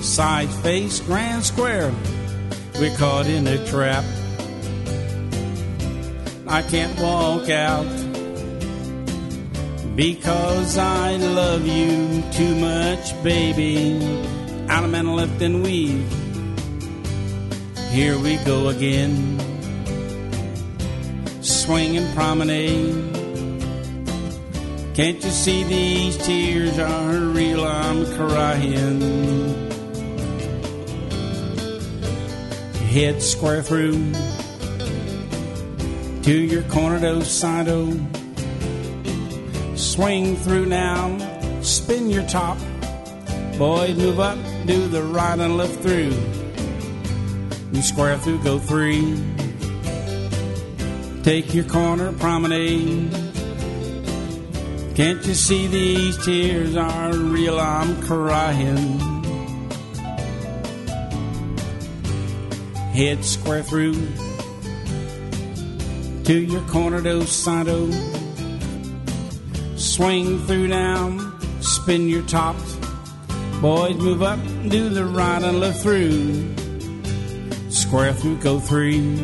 Side face, grand square, we're caught in a trap. I can't walk out because I love you too much, baby. Out of man, left and weave. Here we go again. Swinging promenade. Can't you see these tears are real? I'm crying. Head square through to your corner do-side-o. Swing through now, spin your top. Boys, move up, do the right and left through. You square through, go 3. Take your corner promenade. Can't you see these tears are real? I'm crying. Head square through to your corner do-side-o. Swing through now, spin your top. Boys, move up, do the right and left through. Square through, go 3.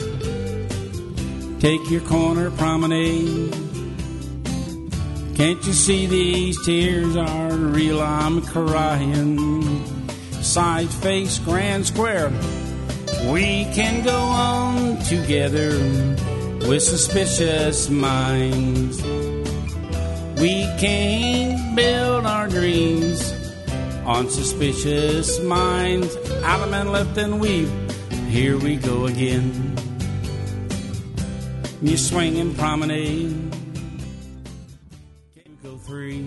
Take your corner promenade. Can't you see these tears are real? I'm crying. Side face, grand square. We can go on together with suspicious minds. We can't build our dreams on suspicious minds. Out of man, left and weave. Here we go again. You swinging promenade. Go 3.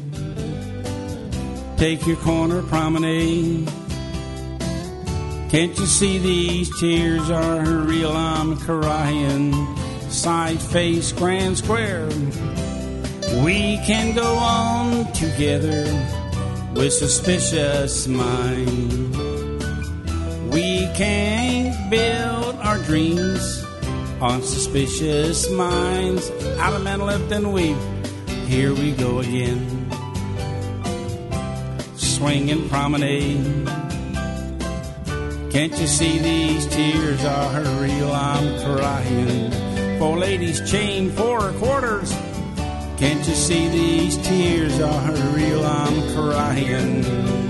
Take your corner promenade. Can't you see these tears are real? I'm crying. Side face, grand square. We can go on together with suspicious minds. We can't build our dreams on suspicious minds. Out of man, left and weave. Here we go again. Swinging promenade. Can't you see these tears are real? I'm crying. 4 ladies chain 4 quarters. Can't you see these tears are real? I'm crying.